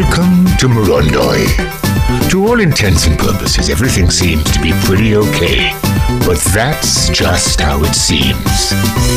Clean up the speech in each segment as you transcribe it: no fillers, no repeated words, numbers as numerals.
Welcome to Morondoi. To all intents and purposes, everything seems to be pretty okay. But that's just how it seems.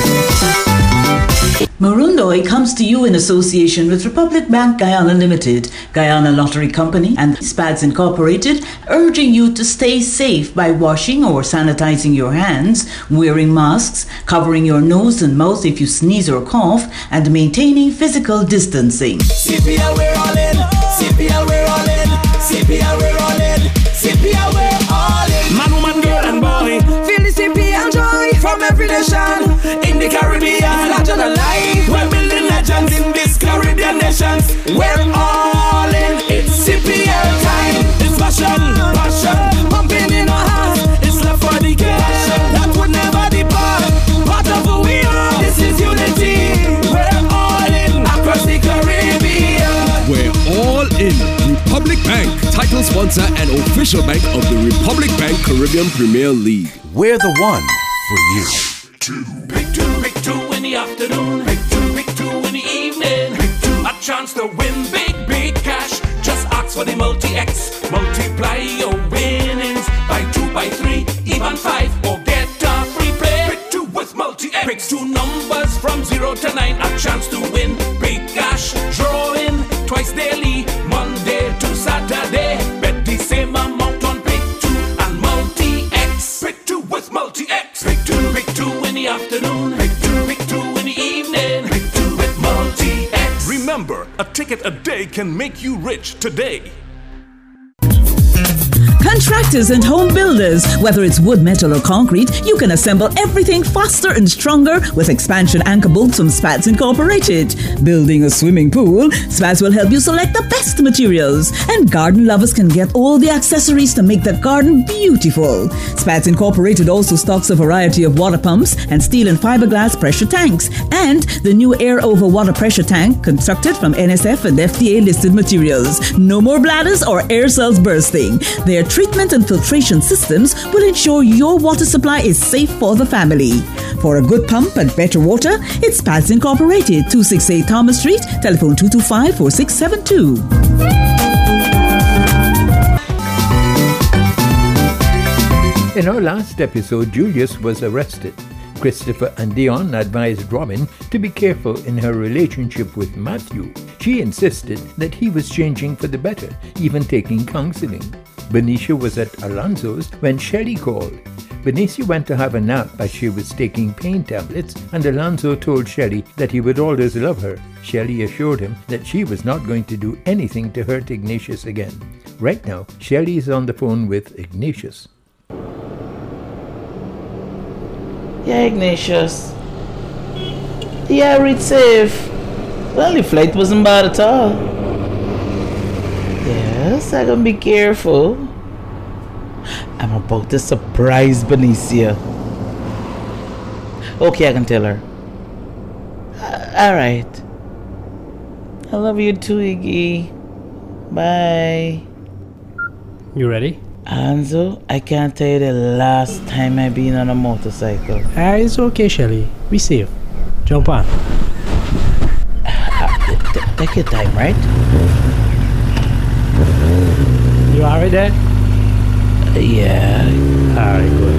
Morondoi comes to you in association with Republic Bank Guyana Limited, Guyana Lottery Company, and SPADS Incorporated, urging you to stay safe by washing or sanitizing your hands, wearing masks, covering your nose and mouth if you sneeze or cough, and maintaining physical distancing. CPL, we're all in. CPL, we're all in. CPL, we're all in. CPL, we're all in. Man, woman, girl, and boy, feel the CPL joy from every nation in the Caribbean. Larger than life, we're building legends in these Caribbean nations. We're all in. It's CPL time. It's passion, pumping in our hearts. It's love for the cash that would never depart. Part of who we are. This is unity. We're all in across the Caribbean. We're all in. Republic Bank, title sponsor and official bank of the Republic Bank Caribbean Premier League. We're the one for you. Pick two in the afternoon. Pick two in the evening. A chance to win big cash. Just ask for the multi-X. Multiply your winnings by 2, by 3, even 5, or get a free play. Pick two with multi-X. Pick two numbers from 0 to 9. A chance to win big cash. Drawing twice daily, Monday to Saturday. Bet the same amount on pick two and multi-X. Pick two with multi-X. Pick two in the afternoon. Pick two in the evening. Pick two with multi-X. Remember, a ticket a day can make you rich today. Contractors and home builders, whether it's wood, metal or concrete, you can assemble everything faster and stronger with expansion anchor bolts from SPADS Incorporated. Building a swimming pool, SPADS will help you select the best materials, and garden lovers can get all the accessories to make that garden beautiful. SPADS Incorporated also stocks a variety of water pumps and steel and fiberglass pressure tanks, and the new air over water pressure tank constructed from NSF and FDA listed materials. No more bladders or air cells bursting. Their treatment and filtration systems will ensure your water supply is safe for the family. For a good pump and better water, it's SPADS Incorporated, 268 Thomas Street, telephone 225-4672. In our last episode, Julius was arrested. Christopher and Dion advised Robin to be careful in her relationship with Matthew. She insisted that he was changing for the better, even taking counseling. Benicia was at Alonzo's when Shelley called. Benicia went to have a nap as she was taking pain tablets, and Alonzo told Shelley that he would always love her. Shelley assured him that she was not going to do anything to hurt Ignatius again. Right now, Shelley is on the phone with Ignatius. Yeah, Ignatius. Yeah, read safe. Well, the flight wasn't bad at all. Yes, I gotta be careful. I'm about to surprise Benicia. Okay, I can tell her. Alright. I love you too, Iggy. Bye. You ready? Alonzo, I can't tell you the last time I've been on a motorcycle. It's okay, Shelley. Be safe. Jump on. Take your time, right? You alright there? Yeah. Alright, good.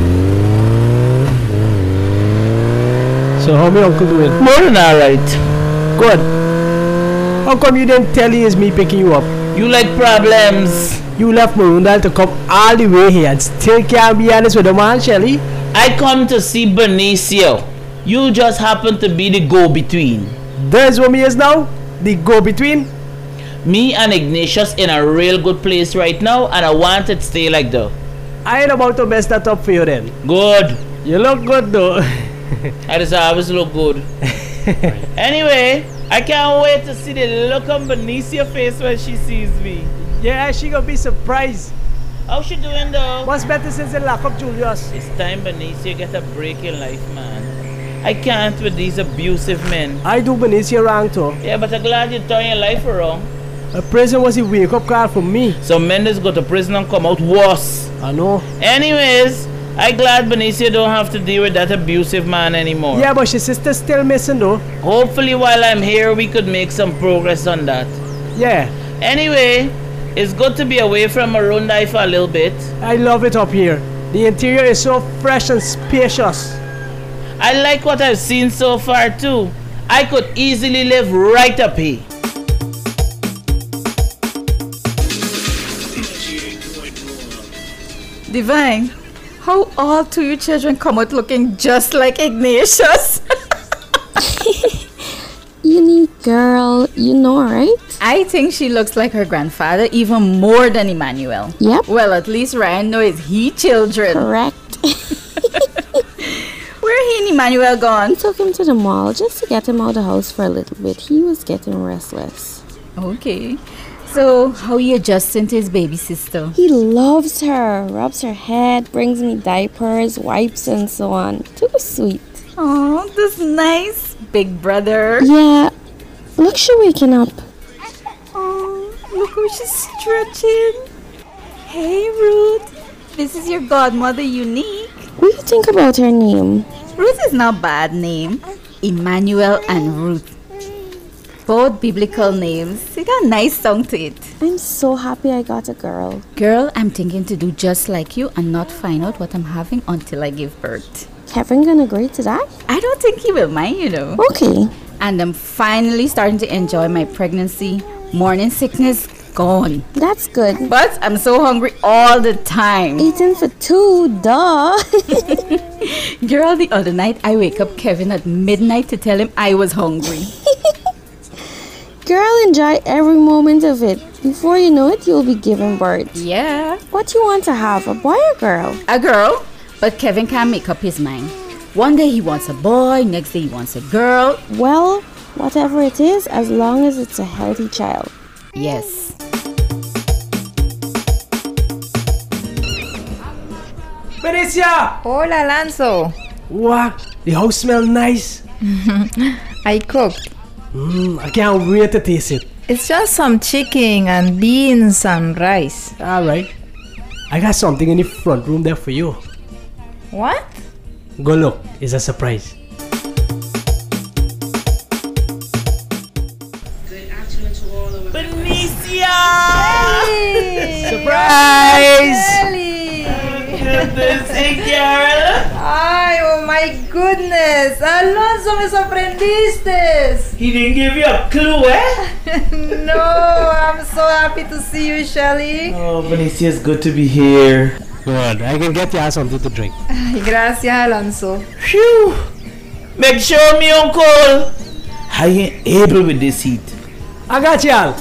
So how my uncle doing? More than alright. Good. How come you didn't tell me it's me picking you up? You like problems. You left Morondale to come all the way here and still can't be honest with the man, Shelley? I come to see Benicio. You just happen to be the go-between. There's what me is now? The go-between? Me and Ignatius in a real good place right now, and I want it to stay like that. I ain't about to mess that up for you then. Good. You look good though. I just always look good. Anyway, I can't wait to see the look on Benicia's face when she sees me. Yeah, she gonna be surprised. How's she doing though? What's better since they lock up Julius? It's time Benicia get a break in life, man. I can't with these abusive men. I do Benicia wrong too. Yeah, but I'm glad you turn your life around. A prison was a wake-up call for me. Some men just go to prison and come out worse. I know. Anyways, I'm glad Benicia don't have to deal with that abusive man anymore. Yeah, but your sister's still missing though. Hopefully while I'm here we could make some progress on that. Yeah. Anyway, it's good to be away from Marundi for a little bit. I love it up here. The interior is so fresh and spacious. I like what I've seen so far too. I could easily live right up here. Divine, how all 2 you children come out looking just like Ignatius? Unique girl, you know, right? I think she looks like her grandfather even more than Emmanuel. Yep. Well, at least Ryan knows he children. Correct. Where he and Emmanuel gone? I took him to the mall just to get him out of the house for a little bit. He was getting restless. Okay. So, how you adjusting to his baby sister? He loves her, rubs her head, brings me diapers, wipes, and so on. Too sweet. Oh, that's nice, big brother. Yeah. Look, she's waking up. Oh, look how she's stretching. Hey, Ruth. This is your godmother, Unique. What do you think about her name? Ruth is not a bad name. Emmanuel and Ruth. Both biblical names. It got a nice song to it. I'm so happy I got a girl. Girl, I'm thinking to do just like you and not find out what I'm having until I give birth. Kevin gonna agree to that? I don't think he will mind, you know. Okay. And I'm finally starting to enjoy my pregnancy. Morning sickness gone. That's good. But I'm so hungry all the time. Eating for 2, duh. Girl, the other night I wake up Kevin at midnight to tell him I was hungry. Girl, enjoy every moment of it. Before you know it, you'll be giving birth. Yeah. What you want to have, a boy or girl? A girl, but Kevin can't make up his mind. One day he wants a boy, next day he wants a girl. Well, whatever it is, as long as it's a healthy child. Yes. Benicia! Hola, Alonso. Wow, the house smells nice. I cooked. I can't wait to taste it. It's just some chicken and beans and rice. Alright. I got something in the front room there for you. What? Go look, it's a surprise. Benicia! Hey! Surprise! Goodness, hey, girl. Ay, oh my goodness. Alonso, me sorprendiste. He didn't give you a clue, eh? No, I'm so happy to see you, Shelly. Oh, Benicia, it's good to be here. Good, I can get you something to drink. Ay, gracias, Alonso. Phew! Make sure me uncle. I ain't able with this heat. I got y'all.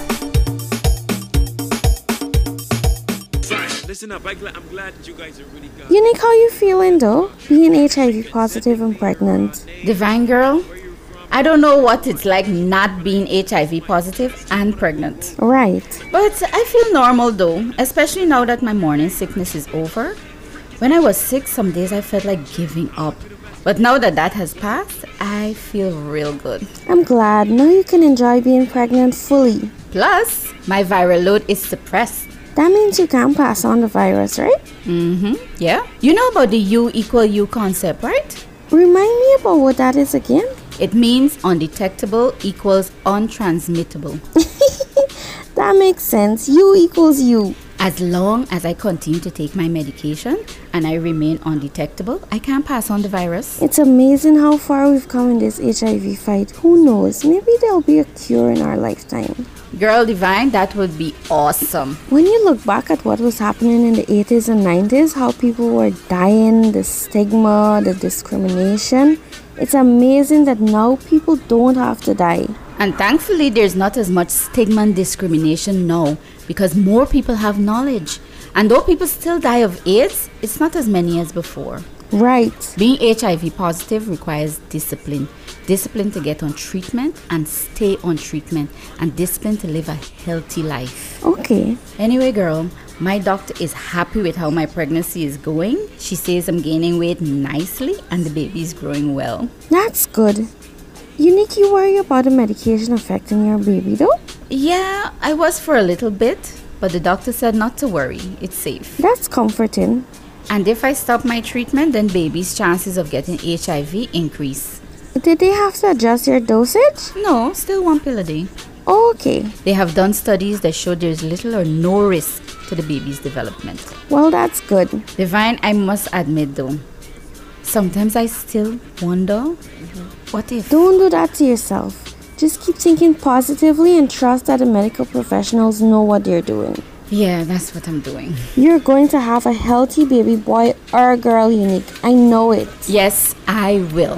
Listen up, I'm glad you guys are really good. Unique, how you feeling though? Being HIV positive and pregnant. Divine girl, I don't know what it's like not being HIV positive and pregnant. Right. But I feel normal though, especially now that my morning sickness is over. When I was sick, some days I felt like giving up. But now that that has passed, I feel real good. I'm glad. Now you can enjoy being pregnant fully. Plus, my viral load is suppressed. That means you can pass on the virus, right? Yeah. You know about the U equal U concept, right? Remind me about what that is again. It means undetectable equals untransmittable. That makes sense. U equals U. As long as I continue to take my medication and I remain undetectable, I can pass on the virus. It's amazing how far we've come in this HIV fight. Who knows? Maybe there'll be a cure in our lifetime. Girl Divine, that would be awesome. When you look back at what was happening in the 80s and 90s, how people were dying, the stigma, the discrimination, it's amazing that now people don't have to die. And thankfully, there's not as much stigma and discrimination now because more people have knowledge. And though people still die of AIDS, it's not as many as before. Right. Being HIV positive requires discipline. Discipline to get on treatment and stay on treatment, and discipline to live a healthy life. Okay. Anyway, girl, my doctor is happy with how my pregnancy is going. She says I'm gaining weight nicely and the baby is growing well. That's good. Unique, you worry about the medication affecting your baby though? Yeah, I was for a little bit, but the doctor said not to worry. It's safe. That's comforting. And if I stop my treatment, then baby's chances of getting HIV increase. Did they have to adjust your dosage? No, still 1 pill a day. Okay. They have done studies that show there's little or no risk to the baby's development. Well, that's good. Divine, I must admit though, sometimes I still wonder, what if... Don't do that to yourself. Just keep thinking positively and trust that the medical professionals know what they're doing. Yeah, that's what I'm doing. You're going to have a healthy baby boy or girl, Unique. I know it. Yes, I will.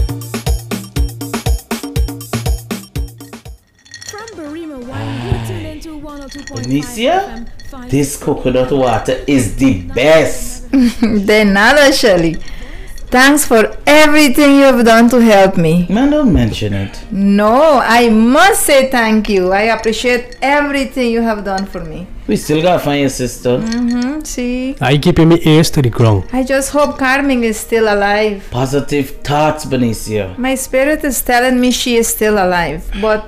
Benicia, this coconut water is the best. De nada, Shelly. Thanks for everything you've done to help me. Man, don't mention it. No, I must say thank you. I appreciate everything you have done for me. We still gotta find your sister. See? I keeping my ears to the ground. I just hope Carmen is still alive. Positive thoughts, Benicia. My spirit is telling me she is still alive, but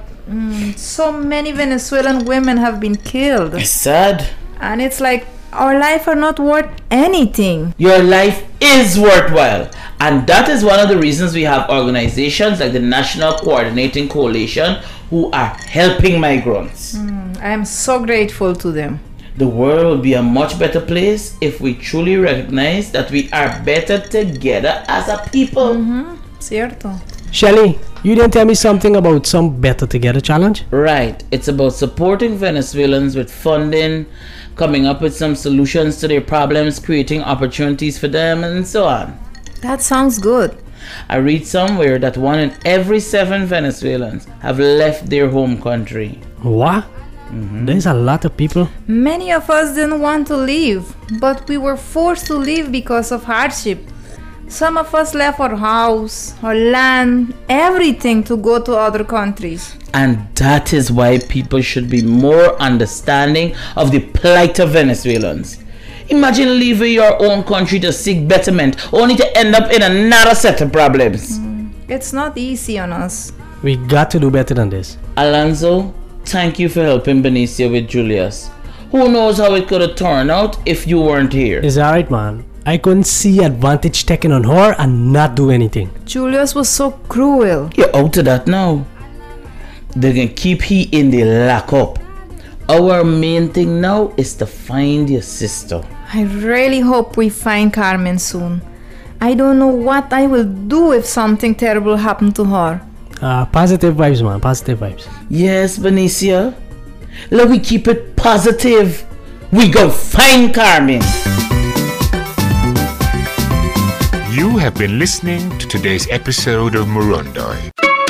so many Venezuelan women have been killed. It's sad. And it's like our life are not worth anything. Your life is worthwhile, and that is one of the reasons we have organizations like the National Coordinating Coalition who are helping migrants. I am so grateful to them. The world will be a much better place if we truly recognize that we are better together as a people. Cierto. Shelly, you didn't tell me something about some Better Together challenge? Right. It's about supporting Venezuelans with funding, coming up with some solutions to their problems, creating opportunities for them, and so on. That sounds good. I read somewhere that 1 in every 7 Venezuelans have left their home country. What? There's a lot of people. Many of us didn't want to leave, but we were forced to leave because of hardship. Some of us left our house, our land, everything to go to other countries. And that is why people should be more understanding of the plight of Venezuelans. Imagine leaving your own country to seek betterment, only to end up in another set of problems. It's not easy on us. We got to do better than this. Alonso, thank you for helping Benicia with Julius. Who knows how it could have turned out if you weren't here. It's alright, man. I couldn't see advantage taken on her and not do anything. Julius was so cruel. You're out of that now. They can keep he in the lockup. Our main thing now is to find your sister. I really hope we find Carmen soon. I don't know what I will do if something terrible happened to her. Positive vibes, man. Positive vibes. Yes, Benicia. Let me keep it positive. We go find Carmen. You have been listening to today's episode of Murundoi.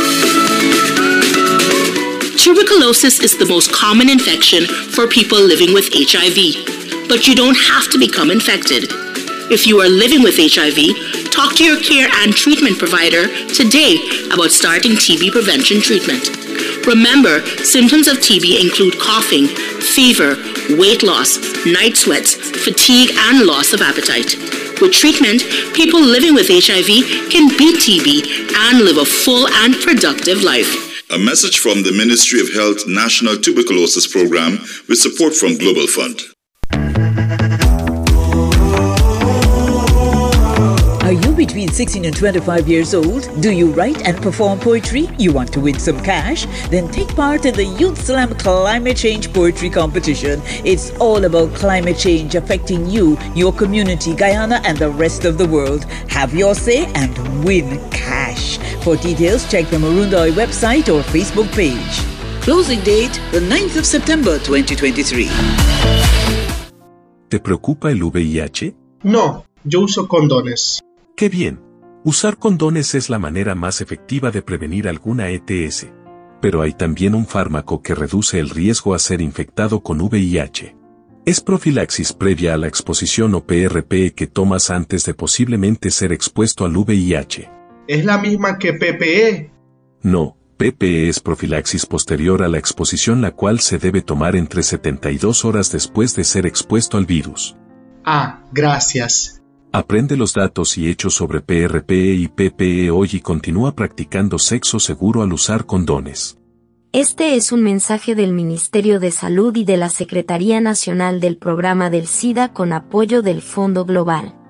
Tuberculosis is the most common infection for people living with HIV, but you don't have to become infected. If you are living with HIV, talk to your care and treatment provider today about starting TB prevention treatment. Remember, symptoms of TB include coughing, fever, weight loss, night sweats, fatigue, and loss of appetite. With treatment, people living with HIV can beat TB and live a full and productive life. A message from the Ministry of Health National Tuberculosis Program with support from Global Fund. Are you between 16 and 25 years old? Do you write and perform poetry? You want to win some cash? Then take part in the Youth Slam Climate Change Poetry Competition. It's all about climate change affecting you, your community, Guyana, and the rest of the world. Have your say and win cash. For details, check the Murundoi website or Facebook page. Closing date, the 9th of September 2023. ¿Te preocupa el VIH? No, yo uso condones. ¡Qué bien! Usar condones es la manera más efectiva de prevenir alguna ETS. Pero hay también un fármaco que reduce el riesgo a ser infectado con VIH. Es profilaxis previa a la exposición o PRP que tomas antes de posiblemente ser expuesto al VIH. ¿Es la misma que PPE? No, PPE es profilaxis posterior a la exposición, la cual se debe tomar entre 72 horas después de ser expuesto al virus. Ah, gracias. Aprende los datos y hechos sobre PRP y PPE hoy y continúa practicando sexo seguro al usar condones. Este es un mensaje del Ministerio de Salud y de la Secretaría Nacional del Programa del SIDA con apoyo del Fondo Global.